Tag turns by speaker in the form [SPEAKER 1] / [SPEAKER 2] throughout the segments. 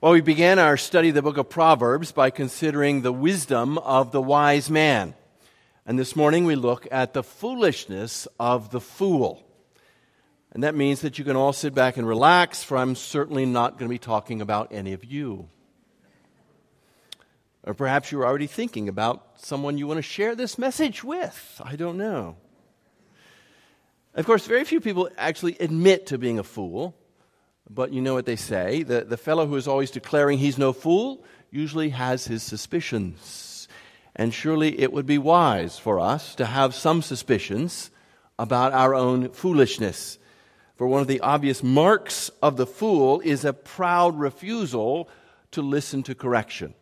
[SPEAKER 1] Well, we began our study of the book of Proverbs by considering the wisdom of the wise man. And this morning we look at the foolishness of the fool. And that means that you can all sit back and relax, for I'm certainly not going to be talking about any of you. Or perhaps you're already thinking about someone you want to share this message with. I don't know. Of course, very few people actually admit to being a fool. But you know what they say, the fellow who is always declaring he's no fool usually has his suspicions. And surely it would be wise for us to have some suspicions about our own foolishness. For one of the obvious marks of the fool is a proud refusal to listen to correction.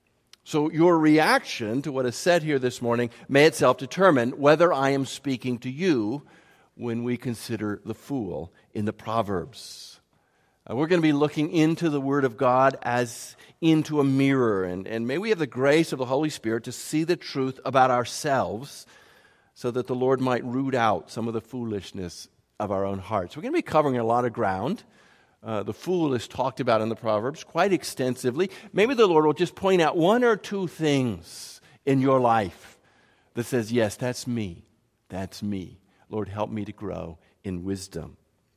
[SPEAKER 1] So your reaction to what is said here this morning may itself determine whether I am speaking to you when we consider the fool in the Proverbs. We're going to be looking into the Word of God as into a mirror, and may we have the grace of the Holy Spirit to see the truth about ourselves so that the Lord might root out some of the foolishness of our own hearts. We're going to be covering a lot of ground. The fool is talked about in the Proverbs quite extensively. Maybe the Lord will just point out one or two things in your life that says, yes, that's me. That's me. Lord, help me to grow in wisdom.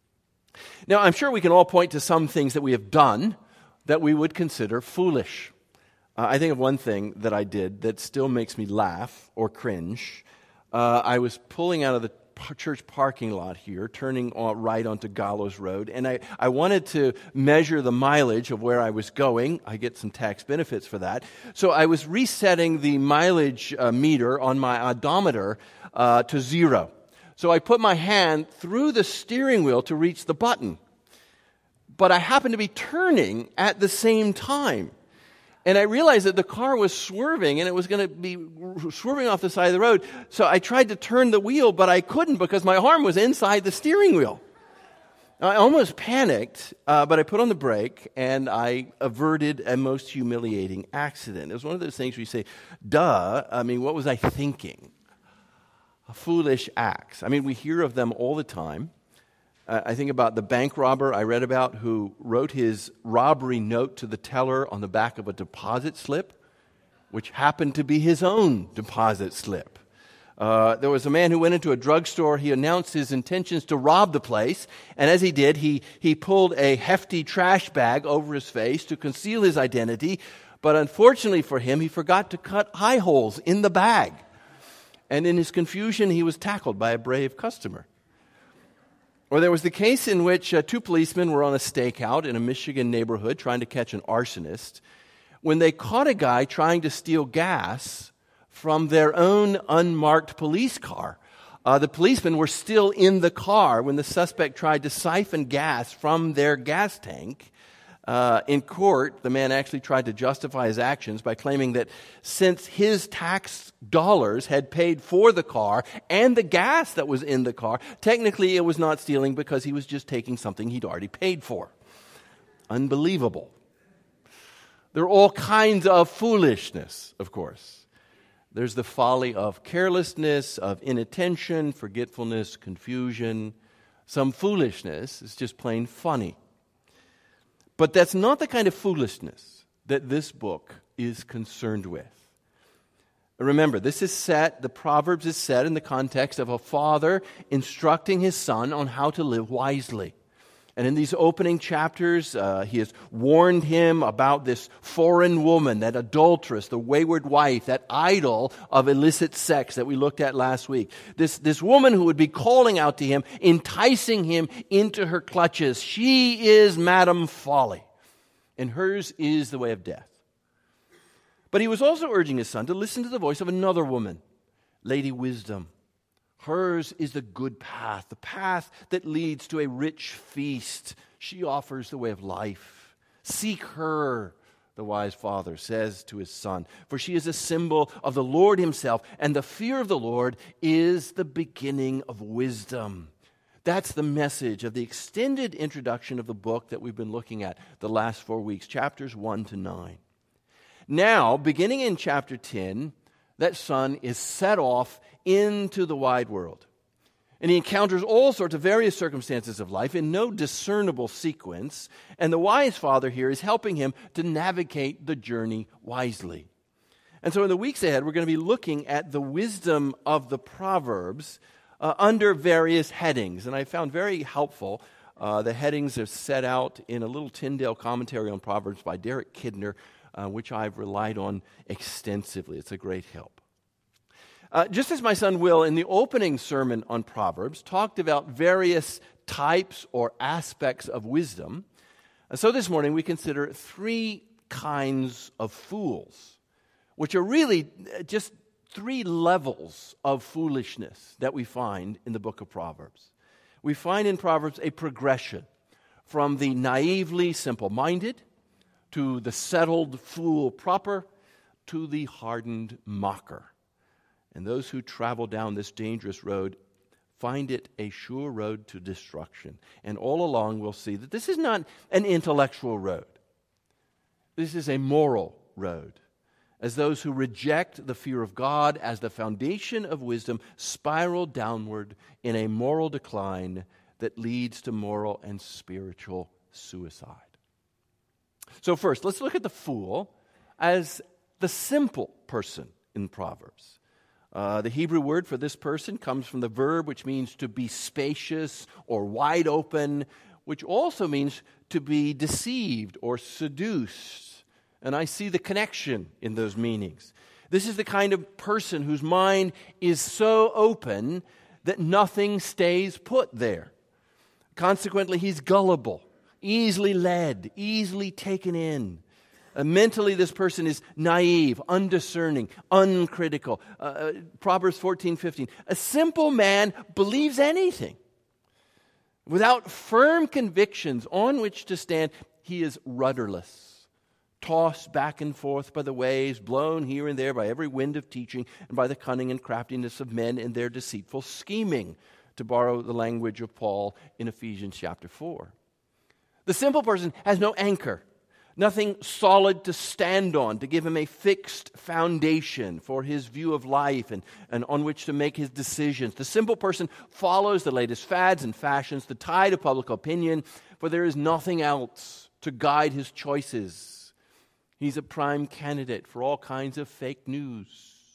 [SPEAKER 1] Now, I'm sure we can all point to some things that we have done that we would consider foolish. I think of one thing that I did that still makes me laugh or cringe. I was pulling out of the church parking lot here, turning right onto Gallows Road, and I wanted to measure the mileage of where I was going. I get some tax benefits for that. So I was resetting the mileage meter on my odometer to 0. So I put my hand through the steering wheel to reach the button. But I happened to be turning at the same time. And I realized that the car was swerving, and it was going to be swerving off the side of the road. So I tried to turn the wheel, but I couldn't because my arm was inside the steering wheel. I almost panicked, but I put on the brake, and I averted a most humiliating accident. It was one of those things where you say, duh, what was I thinking? Foolish acts. We hear of them all the time. I think about the bank robber I read about who wrote his robbery note to the teller on the back of a deposit slip, which happened to be his own deposit slip. There was a man who went into a drugstore. He announced his intentions to rob the place, and as he did, he pulled a hefty trash bag over his face to conceal his identity, but unfortunately for him, he forgot to cut eye holes in the bag. And in his confusion, he was tackled by a brave customer. Or there was the case in which two policemen were on a stakeout in a Michigan neighborhood trying to catch an arsonist when they caught a guy trying to steal gas from their own unmarked police car. The policemen were still in the car when the suspect tried to siphon gas from their gas tank. In court, the man actually tried to justify his actions by claiming that since his tax dollars had paid for the car and the gas that was in the car, technically it was not stealing because he was just taking something he'd already paid for. Unbelievable. There are all kinds of foolishness, of course. There's the folly of carelessness, of inattention, forgetfulness, confusion. Some foolishness is just plain funny. But that's not the kind of foolishness that this book is concerned with. Remember, the Proverbs is set in the context of a father instructing his son on how to live wisely. And in these opening chapters, he has warned him about this foreign woman, that adulteress, the wayward wife, that idol of illicit sex that we looked at last week. This woman who would be calling out to him, enticing him into her clutches. She is Madam Folly, and hers is the way of death. But he was also urging his son to listen to the voice of another woman, Lady Wisdom. Hers is the good path, the path that leads to a rich feast. She offers the way of life. Seek her, the wise father says to his son, for she is a symbol of the Lord himself, and the fear of the Lord is the beginning of wisdom. That's the message of the extended introduction of the book that we've been looking at the last 4 weeks, chapters 1 to 9. Now, beginning in chapter 10, that son is set off into the wide world. And he encounters all sorts of various circumstances of life in no discernible sequence. And the wise father here is helping him to navigate the journey wisely. And so in the weeks ahead, we're going to be looking at the wisdom of the Proverbs under various headings. And I found very helpful the headings are set out in a little Tyndale commentary on Proverbs by Derek Kidner, which I've relied on extensively. It's a great help. Just as my son Will, in the opening sermon on Proverbs, talked about various types or aspects of wisdom, so this morning we consider three kinds of fools, which are really just three levels of foolishness that we find in the book of Proverbs. We find in Proverbs a progression from the naively simple-minded to the settled fool proper to the hardened mocker. And those who travel down this dangerous road find it a sure road to destruction. And all along we'll see that this is not an intellectual road. This is a moral road. As those who reject the fear of God as the foundation of wisdom spiral downward in a moral decline that leads to moral and spiritual suicide. So first, let's look at the fool as the simple person in Proverbs. The Hebrew word for this person comes from the verb which means to be spacious or wide open, which also means to be deceived or seduced. And I see the connection in those meanings. This is the kind of person whose mind is so open that nothing stays put there. Consequently, he's gullible, easily led, easily taken in. Mentally, this person is naive, undiscerning, uncritical. Proverbs 14:15. A simple man believes anything. Without firm convictions on which to stand, he is rudderless, tossed back and forth by the waves, blown here and there by every wind of teaching, and by the cunning and craftiness of men in their deceitful scheming, to borrow the language of Paul in Ephesians chapter 4. The simple person has no anchor. Nothing solid to stand on, to give him a fixed foundation for his view of life and on which to make his decisions. The simple person follows the latest fads and fashions, the tide of public opinion, for there is nothing else to guide his choices. He's a prime candidate for all kinds of fake news.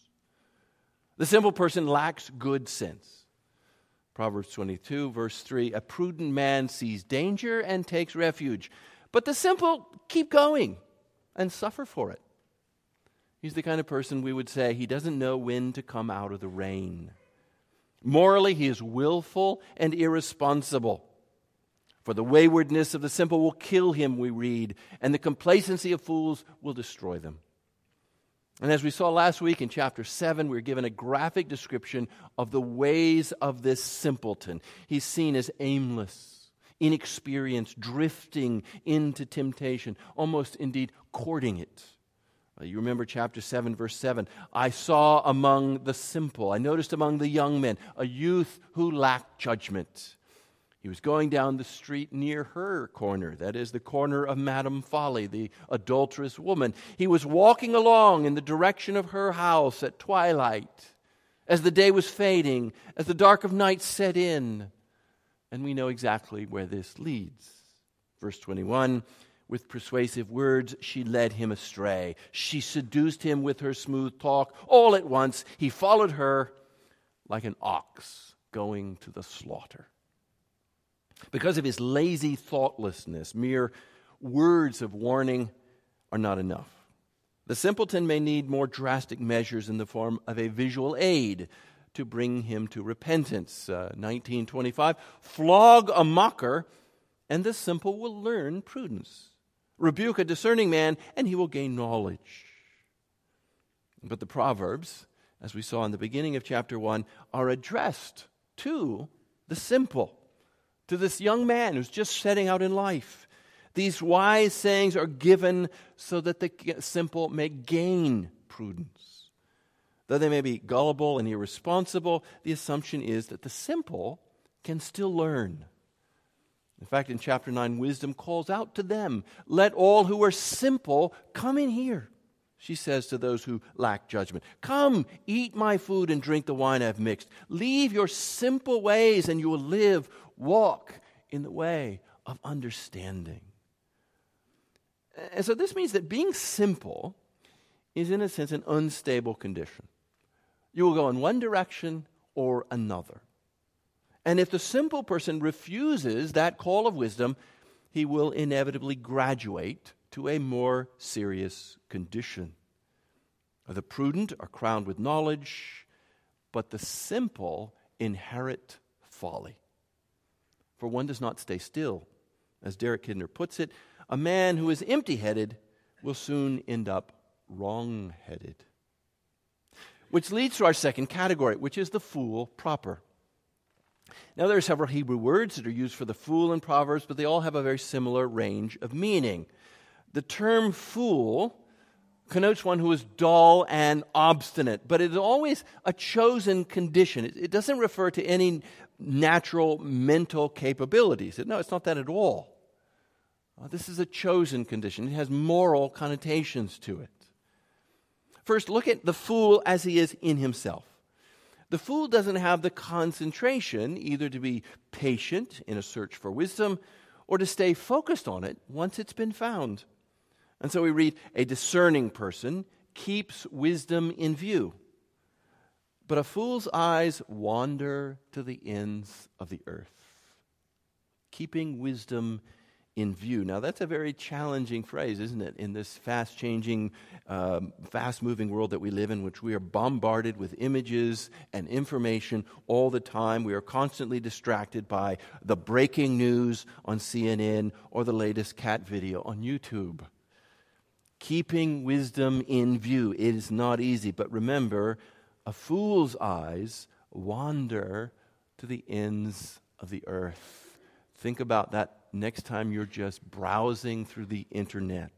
[SPEAKER 1] The simple person lacks good sense. Proverbs 22, verse 3, a prudent man sees danger and takes refuge, but the simple keep going and suffer for it. He's the kind of person we would say he doesn't know when to come out of the rain. Morally, he is willful and irresponsible. For the waywardness of the simple will kill him, we read, and the complacency of fools will destroy them. And as we saw last week in chapter 7, we were given a graphic description of the ways of this simpleton. He's seen as aimless, inexperienced, drifting into temptation, almost indeed courting it. You remember chapter 7, verse 7. I saw among the simple, I noticed among the young men, a youth who lacked judgment. He was going down the street near her corner, that is, the corner of Madame Folly, the adulterous woman. He was walking along in the direction of her house at twilight, as the day was fading, as the dark of night set in. And we know exactly where this leads. Verse 21, with persuasive words, she led him astray. She seduced him with her smooth talk. All at once, he followed her like an ox going to the slaughter. Because of his lazy thoughtlessness, mere words of warning are not enough. The simpleton may need more drastic measures in the form of a visual aid to bring him to repentance. 19:25, flog a mocker, and the simple will learn prudence. Rebuke a discerning man, and he will gain knowledge. But the Proverbs, as we saw in the beginning of chapter 1, are addressed to the simple, to this young man who's just setting out in life. These wise sayings are given so that the simple may gain prudence. Though they may be gullible and irresponsible, the assumption is that the simple can still learn. In fact, in chapter 9, wisdom calls out to them, let all who are simple come in here. She says to those who lack judgment, "Come, eat my food and drink the wine I've mixed. Leave your simple ways and you will live. Walk in the way of understanding." And so this means that being simple is, in a sense, an unstable condition. You will go in one direction or another. And if the simple person refuses that call of wisdom, he will inevitably graduate to a more serious condition. The prudent are crowned with knowledge, but the simple inherit folly. For one does not stay still. As Derek Kidner puts it, a man who is empty-headed will soon end up wrong-headed. Which leads to our second category, which is the fool proper. Now, there are several Hebrew words that are used for the fool in Proverbs, but they all have a very similar range of meaning. The term fool connotes one who is dull and obstinate, but it is always a chosen condition. It doesn't refer to any natural mental capabilities. No, it's not that at all. This is a chosen condition. It has moral connotations to it. First, look at the fool as he is in himself. The fool doesn't have the concentration either to be patient in a search for wisdom or to stay focused on it once it's been found. And so we read, a discerning person keeps wisdom in view, but a fool's eyes wander to the ends of the earth. Keeping wisdom in view. Now, that's a very challenging phrase, isn't it? In this fast-changing, fast-moving world that we live in, which we are bombarded with images and information all the time. We are constantly distracted by the breaking news on CNN or the latest cat video on YouTube. Keeping wisdom in view. It is not easy, but remember, a fool's eyes wander to the ends of the earth. Think about that next time you're just browsing through the internet.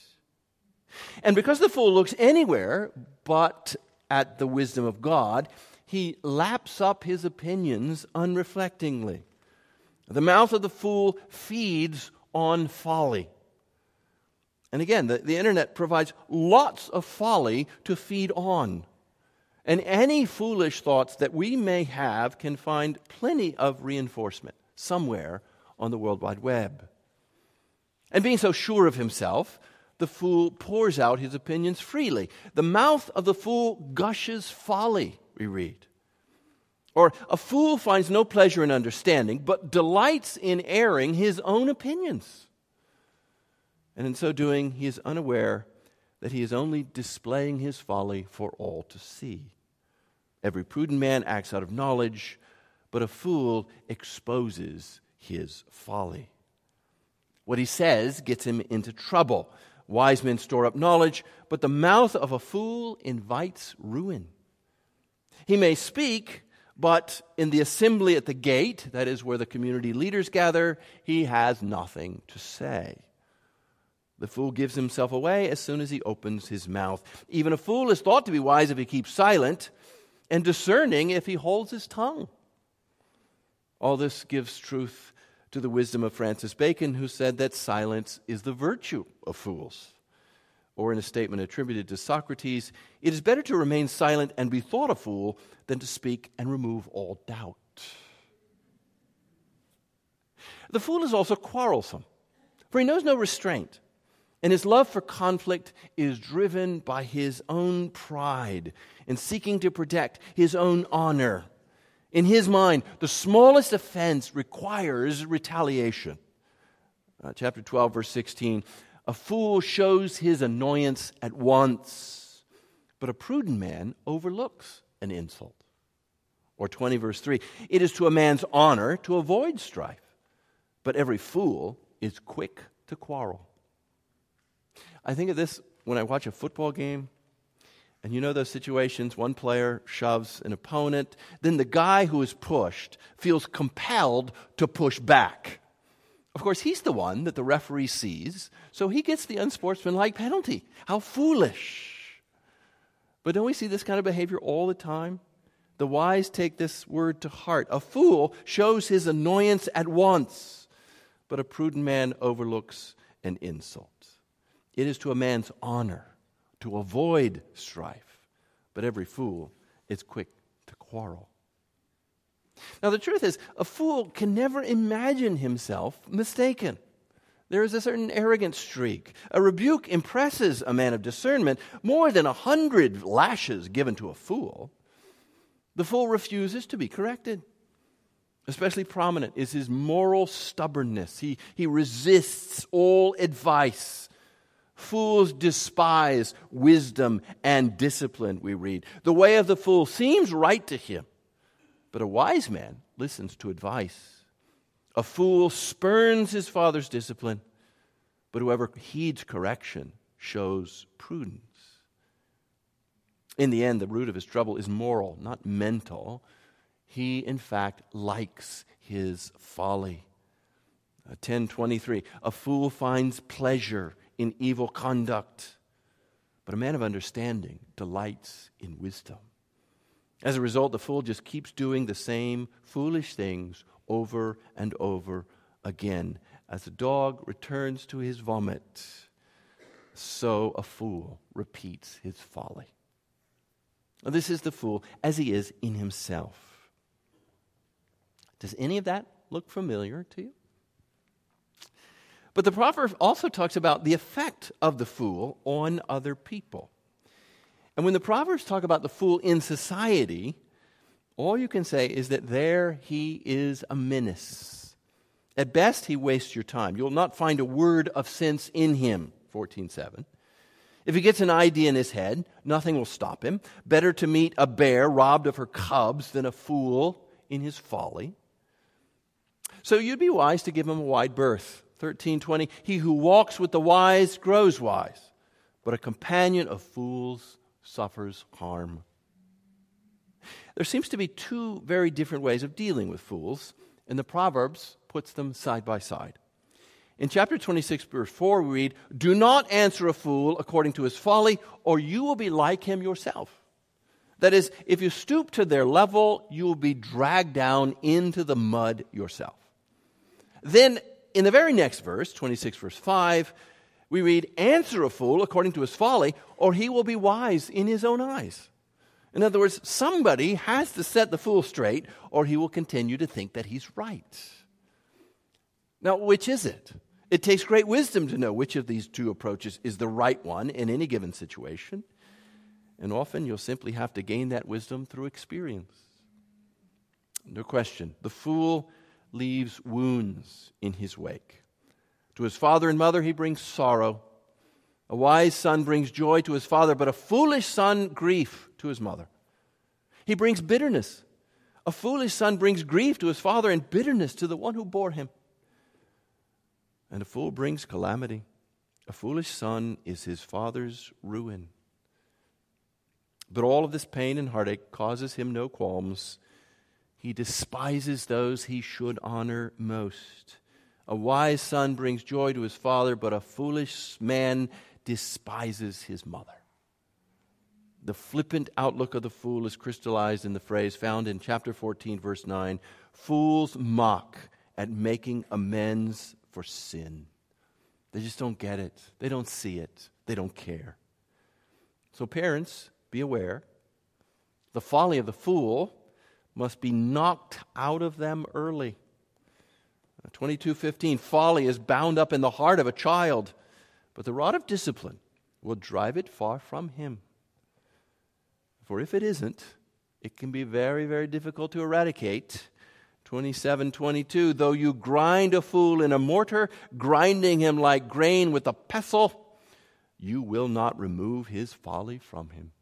[SPEAKER 1] And because the fool looks anywhere but at the wisdom of God, he laps up his opinions unreflectingly. The mouth of the fool feeds on folly. And again, the internet provides lots of folly to feed on. And any foolish thoughts that we may have can find plenty of reinforcement somewhere on the World Wide Web. And being so sure of himself, the fool pours out his opinions freely. The mouth of the fool gushes folly, we read. Or a fool finds no pleasure in understanding, but delights in airing his own opinions. And in so doing, he is unaware that he is only displaying his folly for all to see. Every prudent man acts out of knowledge, but a fool exposes his folly. What he says gets him into trouble. Wise men store up knowledge, but the mouth of a fool invites ruin. He may speak, but in the assembly at the gate, that is where the community leaders gather, he has nothing to say. The fool gives himself away as soon as he opens his mouth. Even a fool is thought to be wise if he keeps silent, and discerning if he holds his tongue. All this gives truth to the wisdom of Francis Bacon, who said that silence is the virtue of fools. Or in a statement attributed to Socrates, it is better to remain silent and be thought a fool than to speak and remove all doubt. The fool is also quarrelsome, for he knows no restraint, and his love for conflict is driven by his own pride in seeking to protect his own honor. In his mind, the smallest offense requires retaliation. Chapter 12, verse 16, a fool shows his annoyance at once, but a prudent man overlooks an insult. Or 20, verse 3, it is to a man's honor to avoid strife, but every fool is quick to quarrel. I think of this when I watch a football game. And you know those situations, one player shoves an opponent, then the guy who is pushed feels compelled to push back. Of course, he's the one that the referee sees, so he gets the unsportsmanlike penalty. How foolish. But don't we see this kind of behavior all the time? The wise take this word to heart. A fool shows his annoyance at once, but a prudent man overlooks an insult. It is to a man's honor to avoid strife, but every fool is quick to quarrel. Now, the truth is, a fool can never imagine himself mistaken. There is a certain arrogant streak. A rebuke impresses a man of discernment more than 100 lashes given to a fool. The fool refuses to be corrected. Especially prominent is his moral stubbornness. He resists all advice. Fools despise wisdom and discipline, we read. The way of the fool seems right to him, but a wise man listens to advice. A fool spurns his father's discipline, but whoever heeds correction shows prudence. In the end, the root of his trouble is moral, not mental. He, in fact, likes his folly. 10:23, a fool finds pleasure in evil conduct, but a man of understanding delights in wisdom. As a result, the fool just keeps doing the same foolish things over and over again. As a dog returns to his vomit, so a fool repeats his folly. Now, this is the fool as he is in himself. Does any of that look familiar to you? But the proverb also talks about the effect of the fool on other people. And when the Proverbs talk about the fool in society, all you can say is that there he is a menace. At best, he wastes your time. You'll not find a word of sense in him, 14:7. If he gets an idea in his head, nothing will stop him. Better to meet a bear robbed of her cubs than a fool in his folly. So you'd be wise to give him a wide berth. 13:20, he who walks with the wise grows wise, but a companion of fools suffers harm. There seems to be two very different ways of dealing with fools, and the Proverbs puts them side by side. In chapter 26, verse 4, we read, "Do not answer a fool according to his folly, or you will be like him yourself." That is, if you stoop to their level, you will be dragged down into the mud yourself. Then, in the very next verse, 26, verse 5, we read, "Answer a fool according to his folly, or he will be wise in his own eyes." In other words, somebody has to set the fool straight, or he will continue to think that he's right. Now, which is it? It takes great wisdom to know which of these two approaches is the right one in any given situation. And often you'll simply have to gain that wisdom through experience. No question, the fool leaves wounds in his wake. To his father and mother he brings sorrow. A wise son brings joy to his father, but a foolish son grief to his mother. He brings bitterness. A foolish son brings grief to his father and bitterness to the one who bore him. And a fool brings calamity. A foolish son is his father's ruin. But all of this pain and heartache causes him no qualms. He despises those he should honor most. A wise son brings joy to his father, but a foolish man despises his mother. The flippant outlook of the fool is crystallized in the phrase found in chapter 14, verse 9, "Fools mock at making amends for sin." They just don't get it. They don't see it. They don't care. So parents, be aware. The folly of the fool must be knocked out of them early. 22:15, folly is bound up in the heart of a child, but the rod of discipline will drive it far from him. For if it isn't, it can be very, very difficult to eradicate. 27:22, though you grind a fool in a mortar, grinding him like grain with a pestle, you will not remove his folly from him.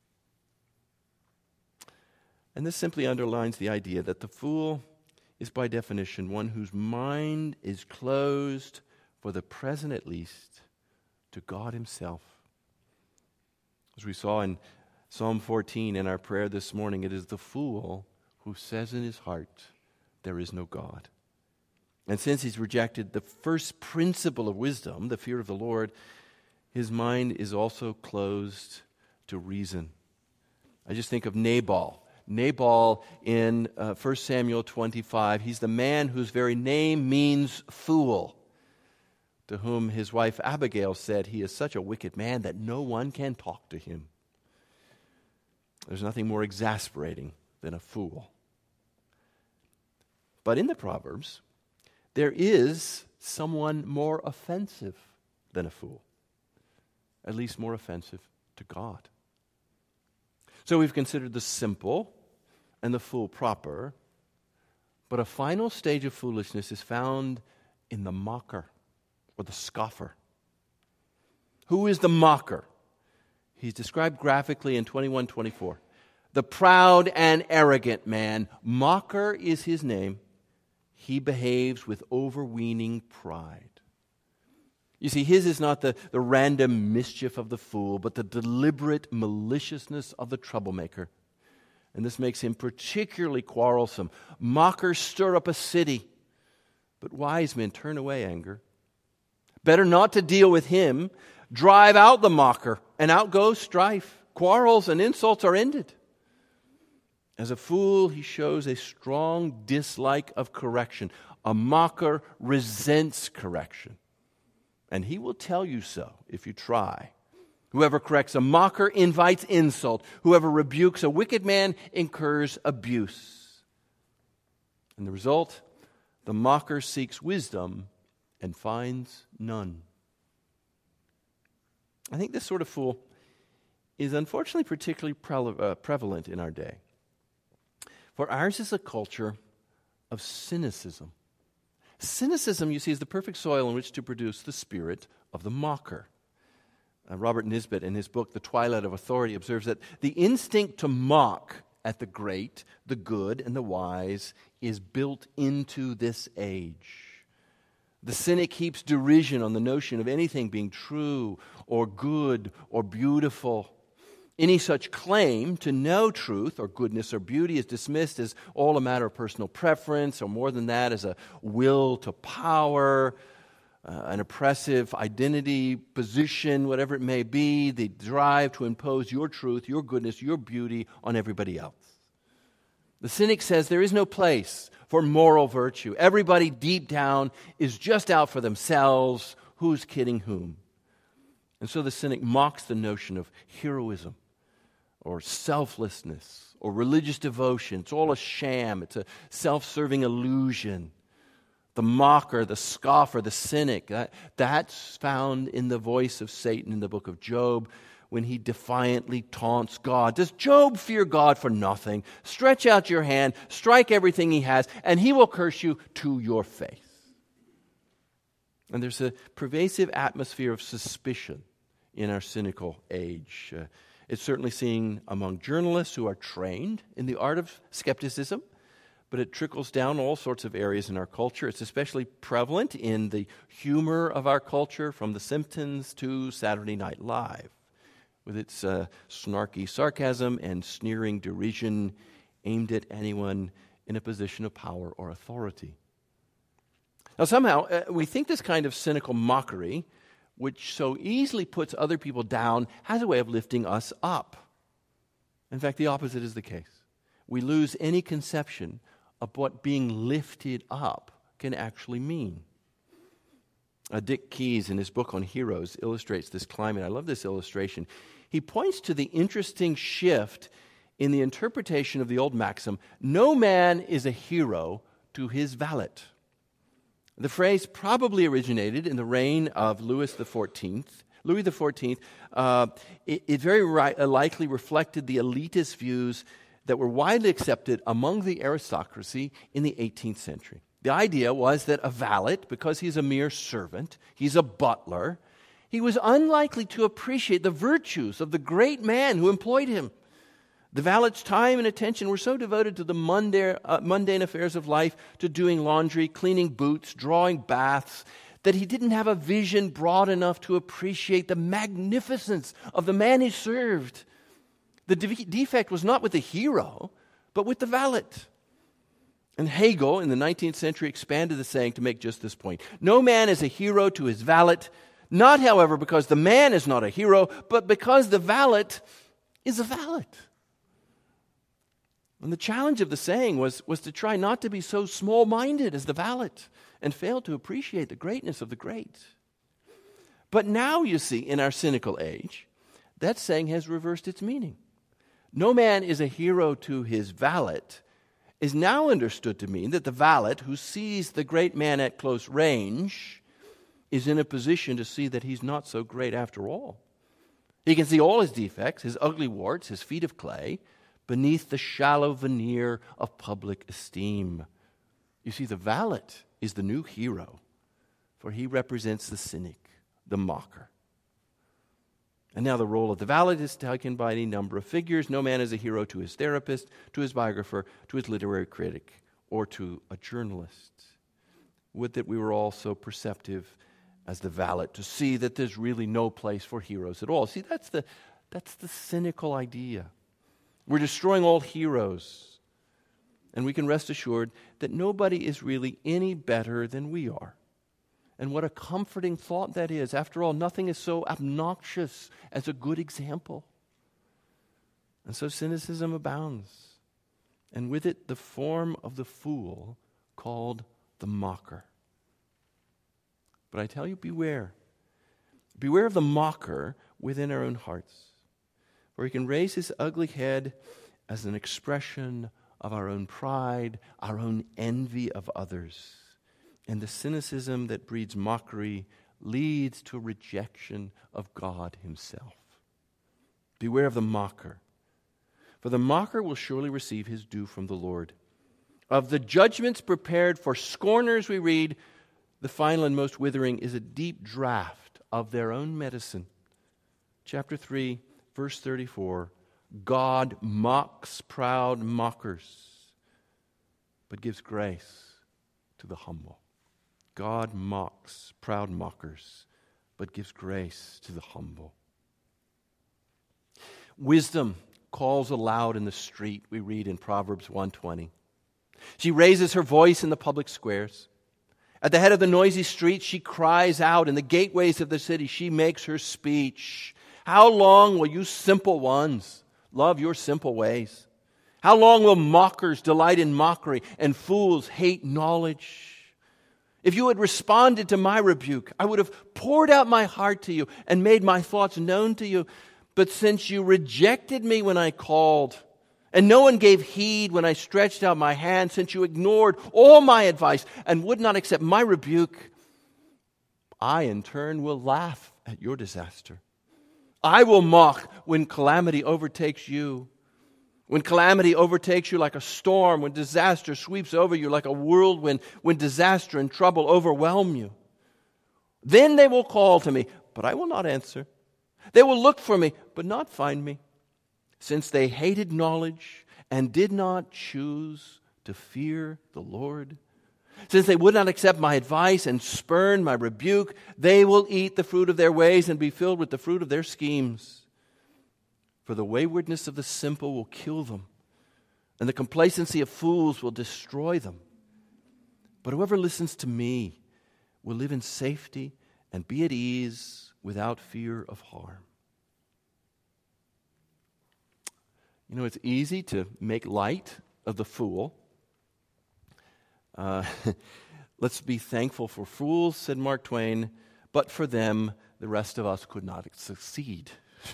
[SPEAKER 1] And this simply underlines the idea that the fool is by definition one whose mind is closed, for the present at least, to God himself. As we saw in Psalm 14 in our prayer this morning, it is the fool who says in his heart, there is no God. And since he's rejected the first principle of wisdom, the fear of the Lord, his mind is also closed to reason. I just think of Nabal. Nabal in 1 Samuel 25, he's the man whose very name means fool. to whom his wife Abigail said, "He is such a wicked man that no one can talk to him." There's nothing more exasperating than a fool. But in the Proverbs, there is someone more offensive than a fool, at least more offensive to God. So we've considered the simple and the fool proper, but a final stage of foolishness is found in the mocker or the scoffer. Who is the mocker? He's described graphically in 21:24. The proud and arrogant man, mocker is his name. He behaves with overweening pride. You see, his is not the random mischief of the fool, but the deliberate maliciousness of the troublemaker. And this makes him particularly quarrelsome. Mockers stir up a city, but wise men turn away anger. Better not to deal with him. Drive out the mocker, and out goes strife. Quarrels and insults are ended. As a fool, he shows a strong dislike of correction. A mocker resents correction. And he will tell you so if you try. Whoever corrects a mocker invites insult. Whoever rebukes a wicked man incurs abuse. And the result, the mocker seeks wisdom and finds none. I think this sort of fool is unfortunately particularly prevalent in our day. For ours is a culture of cynicism. Cynicism, you see, is the perfect soil in which to produce the spirit of the mocker. Robert Nisbet, in his book, The Twilight of Authority, observes that the instinct to mock at the great, the good, and the wise is built into this age. The cynic heaps derision on the notion of anything being true or good or beautiful. Any such claim to know truth or goodness or beauty is dismissed as all a matter of personal preference, or more than that, as a will to power, an oppressive identity, position, whatever it may be, the drive to impose your truth, your goodness, your beauty on everybody else. The cynic says there is no place for moral virtue. Everybody deep down is just out for themselves. Who's kidding whom? And so the cynic mocks the notion of heroism or selflessness or religious devotion. It's all a sham. It's a self-serving illusion. The mocker, the scoffer, the cynic, that's found in the voice of Satan in the book of Job when he defiantly taunts God. Does Job fear God for nothing? Stretch out your hand, strike everything he has, and he will curse you to your face. And there's a pervasive atmosphere of suspicion in our cynical age. It's certainly seen among journalists who are trained in the art of skepticism, but it trickles down all sorts of areas in our culture. It's especially prevalent in the humor of our culture, from The Simpsons to Saturday Night Live, with its snarky sarcasm and sneering derision aimed at anyone in a position of power or authority. Now, somehow, we think this kind of cynical mockery, which so easily puts other people down, has a way of lifting us up. In fact, the opposite is the case. We lose any conception of what being lifted up can actually mean. Dick Keyes, in his book on heroes, illustrates this climate. I love this illustration. He points to the interesting shift in the interpretation of the old maxim, "No man is a hero to his valet." The phrase probably originated in the reign of Louis XIV. Louis XIV, it very likely reflected the elitist views that were widely accepted among the aristocracy in the 18th century. The idea was that a valet, because he's a mere servant, he's a butler, he was unlikely to appreciate the virtues of the great man who employed him. The valet's time and attention were so devoted to the mundane affairs of life, to doing laundry, cleaning boots, drawing baths, that he didn't have a vision broad enough to appreciate the magnificence of the man he served. The defect was not with the hero, but with the valet. And Hegel, in the 19th century, expanded the saying to make just this point. No man is a hero to his valet, not, however, because the man is not a hero, but because the valet is a valet. And the challenge of the saying was to try not to be so small-minded as the valet and fail to appreciate the greatness of the great. But now, you see, in our cynical age, that saying has reversed its meaning. No man is a hero to his valet is now understood to mean that the valet who sees the great man at close range is in a position to see that he's not so great after all. He can see all his defects, his ugly warts, his feet of clay, beneath the shallow veneer of public esteem. You see, the valet is the new hero, for he represents the cynic, the mocker. And now the role of the valet is taken by any number of figures. No man is a hero to his therapist, to his biographer, to his literary critic, or to a journalist. Would that we were all so perceptive as the valet to see that there's really no place for heroes at all. See, that's the cynical idea. We're destroying all heroes. And we can rest assured that nobody is really any better than we are. And what a comforting thought that is. After all, nothing is so obnoxious as a good example. And so cynicism abounds. And with it, the form of the fool called the mocker. But I tell you, beware. Beware of the mocker within our own hearts. For he can raise his ugly head as an expression of our own pride, our own envy of others. And the cynicism that breeds mockery leads to a rejection of God himself. Beware of the mocker. For the mocker will surely receive his due from the Lord. Of the judgments prepared for scorners, we read, the final and most withering is a deep draught of their own medicine. Chapter 3, verse 34, God mocks proud mockers, but gives grace to the humble. God mocks proud mockers, but gives grace to the humble. Wisdom calls aloud in the street, we read in Proverbs 1:20. She raises her voice in the public squares. At the head of the noisy street, she cries out. In the gateways of the city, she makes her speech. How long will you simple ones love your simple ways? How long will mockers delight in mockery and fools hate knowledge? If you had responded to my rebuke, I would have poured out my heart to you and made my thoughts known to you. But since you rejected me when I called, and no one gave heed when I stretched out my hand, since you ignored all my advice and would not accept my rebuke, I in turn will laugh at your disaster. I will mock when calamity overtakes you. When calamity overtakes you like a storm, when disaster sweeps over you like a whirlwind, when disaster and trouble overwhelm you. Then they will call to me, but I will not answer. They will look for me, but not find me. Since they hated knowledge and did not choose to fear the Lord, since they would not accept my advice and spurn my rebuke, they will eat the fruit of their ways and be filled with the fruit of their schemes. For the waywardness of the simple will kill them, and the complacency of fools will destroy them. But whoever listens to me will live in safety and be at ease without fear of harm. You know, it's easy to make light of the fool. Let's be thankful for fools, said Mark Twain, but for them, the rest of us could not succeed.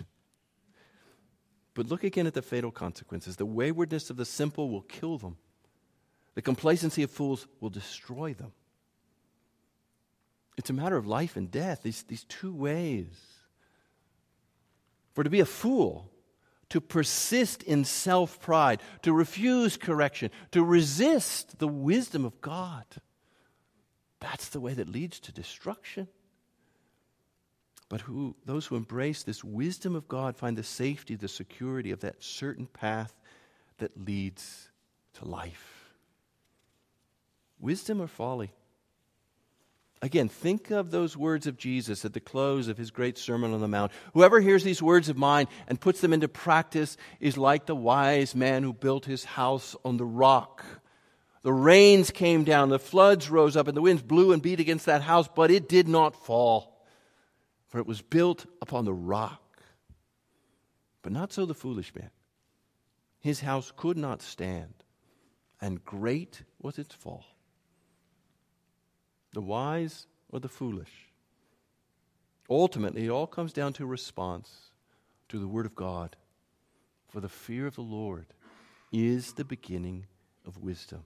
[SPEAKER 1] But look again at the fatal consequences. The waywardness of the simple will kill them. The complacency of fools will destroy them. It's a matter of life and death, these two ways. For to be a fool, to persist in self-pride, to refuse correction, to resist the wisdom of God, that's the way that leads to destruction. But those who embrace this wisdom of God find the safety, the security of that certain path that leads to life. Wisdom or folly? Again, think of those words of Jesus at the close of his great Sermon on the Mount. Whoever hears these words of mine and puts them into practice is like the wise man who built his house on the rock. The rains came down, the floods rose up, and the winds blew and beat against that house, but it did not fall. For it was built upon the rock. But not so the foolish man. His house could not stand, and great was its fall. The wise or the foolish? Ultimately, it all comes down to a response to the Word of God. For the fear of the Lord is the beginning of wisdom.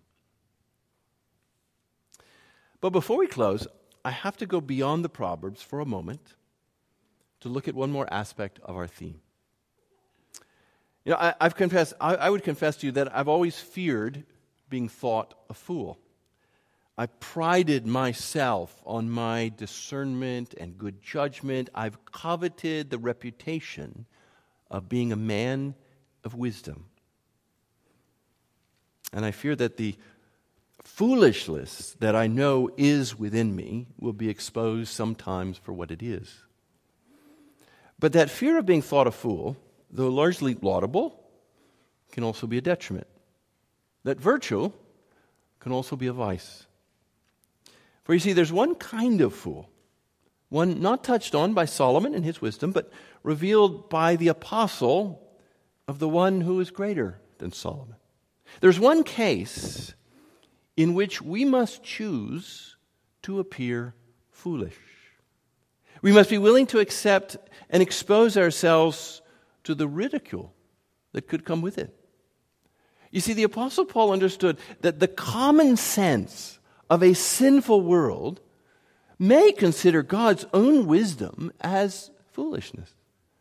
[SPEAKER 1] But before we close, I have to go beyond the Proverbs for a moment to look at one more aspect of our theme. You know, I would confess to you that I've always feared being thought a fool. I prided myself on my discernment and good judgment. I've coveted the reputation of being a man of wisdom. And I fear that the foolishness that I know is within me will be exposed sometimes for what it is. But that fear of being thought a fool, though largely laudable, can also be a detriment. That virtue can also be a vice. For you see, there's one kind of fool, one not touched on by Solomon in his wisdom, but revealed by the apostle of the one who is greater than Solomon. There's one case in which we must choose to appear foolish. We must be willing to accept and expose ourselves to the ridicule that could come with it. You see, the Apostle Paul understood that the common sense of a sinful world may consider God's own wisdom as foolishness.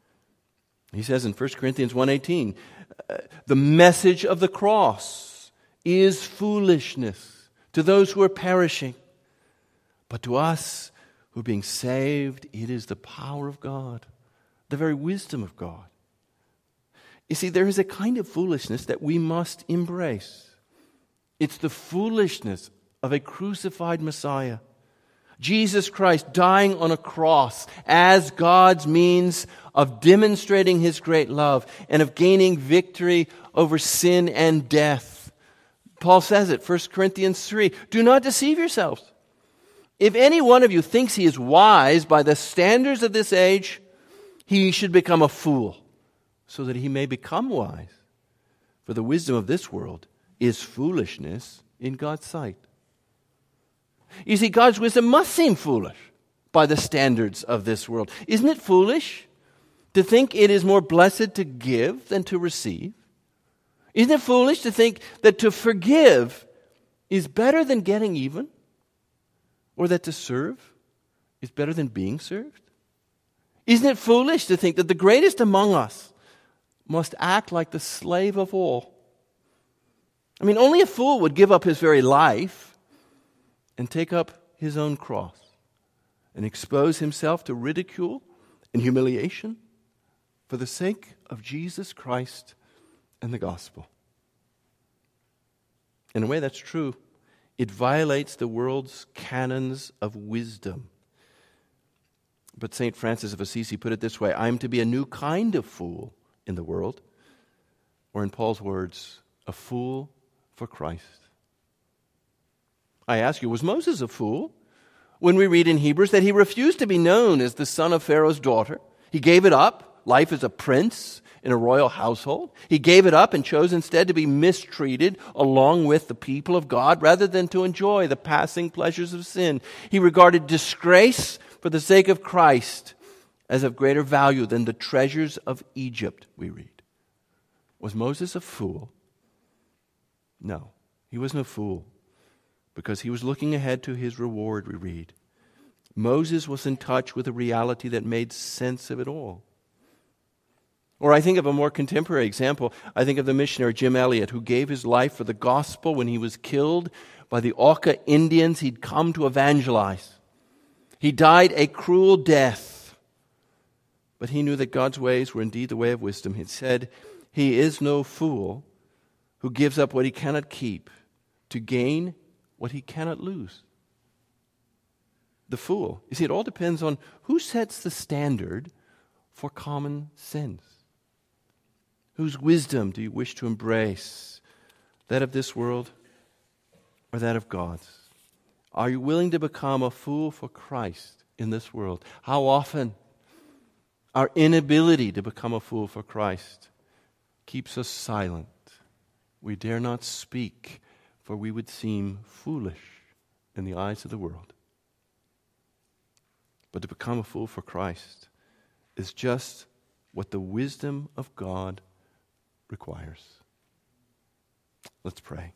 [SPEAKER 1] He says in 1 Corinthians 1:18, the message of the cross is foolishness to those who are perishing. But to us who are being saved, it is the power of God, the very wisdom of God. You see, there is a kind of foolishness that we must embrace. It's the foolishness of a crucified Messiah. Jesus Christ dying on a cross as God's means of demonstrating His great love and of gaining victory over sin and death. Paul says it, 1 Corinthians 3, do not deceive yourselves. If any one of you thinks he is wise by the standards of this age, he should become a fool, so that he may become wise. For the wisdom of this world is foolishness in God's sight. You see, God's wisdom must seem foolish by the standards of this world. Isn't it foolish to think it is more blessed to give than to receive? Isn't it foolish to think that to forgive is better than getting even? Or that to serve is better than being served? Isn't it foolish to think that the greatest among us must act like the slave of all? I mean, only a fool would give up his very life and take up his own cross and expose himself to ridicule and humiliation for the sake of Jesus Christ and the gospel. In a way, that's true. It violates the world's canons of wisdom. But St. Francis of Assisi put it this way, I am to be a new kind of fool in the world, or in Paul's words, a fool for Christ. I ask you, was Moses a fool? When we read in Hebrews that he refused to be known as the son of Pharaoh's daughter, he gave it up, life as a prince in a royal household. He gave it up and chose instead to be mistreated along with the people of God rather than to enjoy the passing pleasures of sin. He regarded disgrace for the sake of Christ as of greater value than the treasures of Egypt, we read. Was Moses a fool? No, he was no fool, because he was looking ahead to his reward, we read. Moses was in touch with a reality that made sense of it all. Or I think of a more contemporary example. I think of the missionary Jim Elliot, who gave his life for the gospel when he was killed by the Auca Indians he'd come to evangelize. He died a cruel death, but he knew that God's ways were indeed the way of wisdom. He said, he is no fool who gives up what he cannot keep to gain what he cannot lose. The fool. You see, it all depends on who sets the standard for common sense. Whose wisdom do you wish to embrace? That of this world or that of God's? Are you willing to become a fool for Christ in this world? How often our inability to become a fool for Christ keeps us silent. We dare not speak, for we would seem foolish in the eyes of the world. But to become a fool for Christ is just what the wisdom of God requires. Let's pray.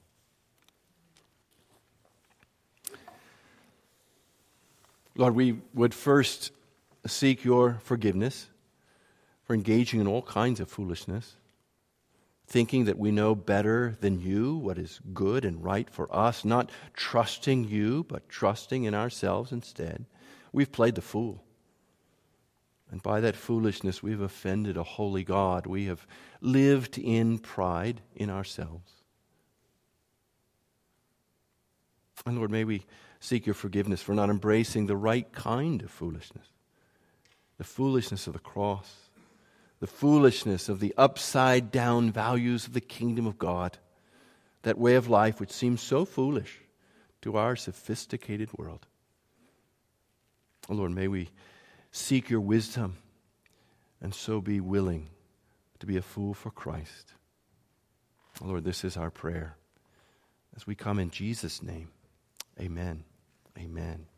[SPEAKER 1] Lord, we would first seek your forgiveness for engaging in all kinds of foolishness, thinking that we know better than you what is good and right for us, not trusting you, but trusting in ourselves instead. We've played the fool. And by that foolishness, we've offended a holy God. We have lived in pride in ourselves. And Lord, may we seek your forgiveness for not embracing the right kind of foolishness. The foolishness of the cross. The foolishness of the upside-down values of the kingdom of God. That way of life which seems so foolish to our sophisticated world. Oh Lord, may we seek your wisdom and so be willing to be a fool for Christ. Oh Lord, this is our prayer. As we come in Jesus' name, amen. Amen.